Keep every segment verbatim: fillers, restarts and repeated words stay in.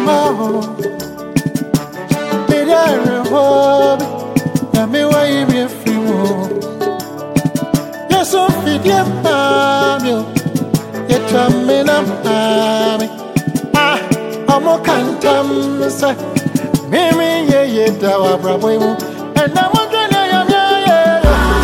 home. Be there home. Na me wa you free home. Yes, so fit your mami. You tell me na mami. Ah, I'm a cantam say. Me me ye ye dawa brabo you. And I'm a gonna yam ya ya.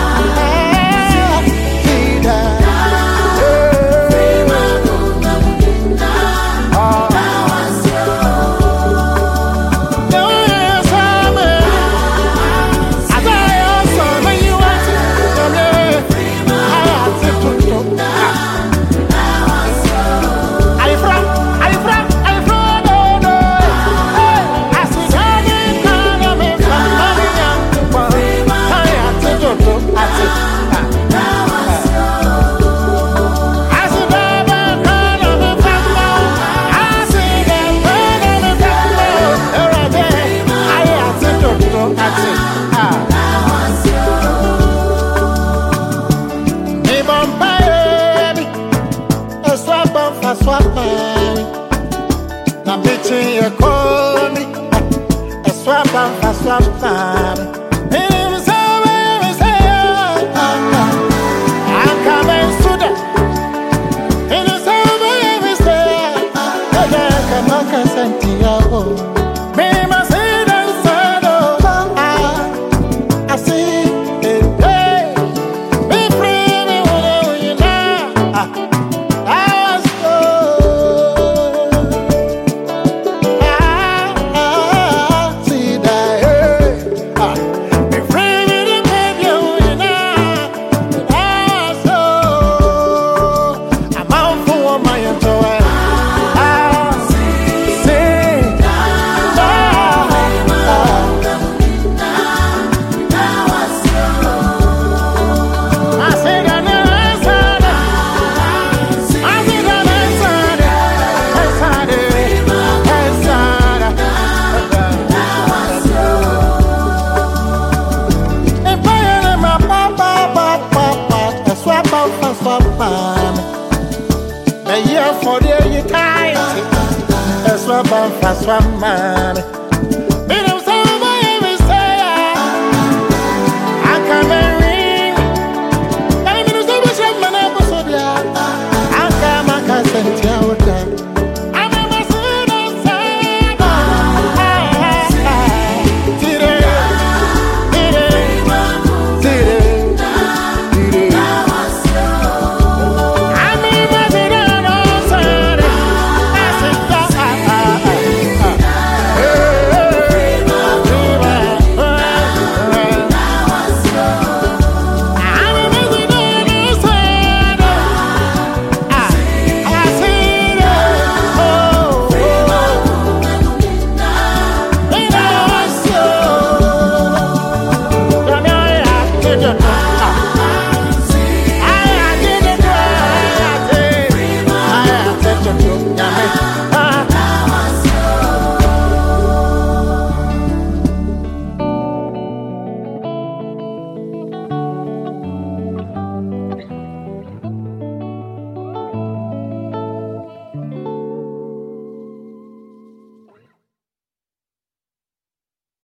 Swap me, na bitchy you call me. A swap and a swap me. Me say, me say, I come and stood up. Me say, me say, I come and consent to you. Me must say that so. I see it. Hey, be free, me wanna you now. The year for the year time. That's what I'm for, man.